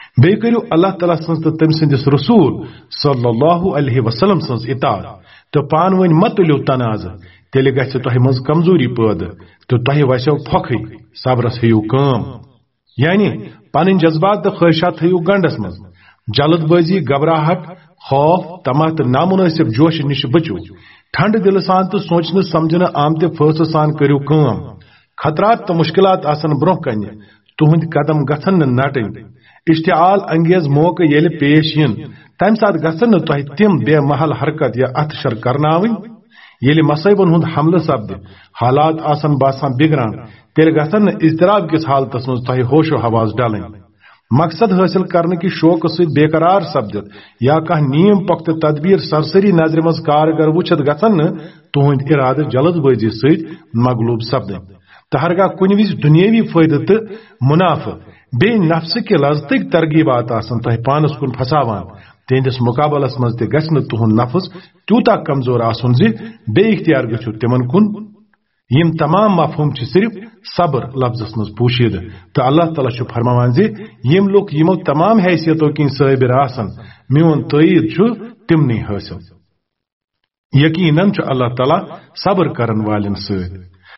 بے کرو اللہ تعالیٰ سنز تو تم سندس رسول صلی اللہ علیہ وسلم سنز اطاعت تو پان ون مت تلیو تناز تیلے گژھِ تۄہہِ منٛز کمزوری پٲدٕ تہٕ تۄہہِ وسیو پھۄکھٕے صبرس ہیٚیِو کٲم یعنی پنٕنۍ جذبات تہٕ خواہشات تھٲیِو گنڈس منٛز جلد بازی گھبراہٹ خوف طمع تہٕ نامناسب جوش نش بچو ٹھنڈ دل سان تہٕ سوچنہٕ سمجھنہٕ آمتہِ فٲصلہٕ سان کٔرِو کٲم خطرات تہٕ مشکلات آسن برونٛہہ کنہِ تُہنٛدۍ قدم گژھن نہٕ نٹٕنۍ اشتعال انگیز موقع ییٚلہِ پیش ین تمہِ ساتہٕ گژھن نہٕ تۄہہِ تِم بے محل حرکت یا اتھشر کرناوٕنۍ ییٚلہِ مصائبن ہُنٛد حملہٕ سپدِ حالات آسن باسان بگڑان تیٚلہِ گژھن نہٕ اضطراب کِس حالتس منٛز تۄہہِ ہوش و حواس ڈلٕنۍ مقصد حٲصل کرنہٕ کہِ شوقہٕ سۭتۍ بے قرار سپدِتھ یا کانٛہہ نیم پۄختہٕ تدبیر سرسری نظرِ منٛز کارگر وٕچھِتھ گژھن نہٕ تُہنٛدۍ ارادٕ جلد بٲزی سۭتۍ مغلوب سپدٕنۍ تہٕ ہرگاہ کُنہِ وِزِ دُنیٲوی فٲیدٕ تہٕ منافع بیٚیہِ نفسہٕ کہِ لذتٕکۍ ترغیبات آسن تۄہہِ پانس کُن پھساوان تہنٛدِس مقابلس منٛز تہِ گژھِ نہٕ تُہنٛد نفس تیوٗتاہ کمزور آسُن زِ بے اختیار گژھِو تِمن کُن یم تمام مفہوم چھِ صرف صبر لفظس منٛز پوشیدہ تو اللہ تعالیٰ چھُ فرماوان زِ یم لوگ یمو تمام حیثیتو کِنۍ صٲبر آسن میون تٲیید چھُ تمنٕے حٲصل یقیناً چھُ اللہ تعالیٰ صبر کرن والٮ۪ن سۭتۍ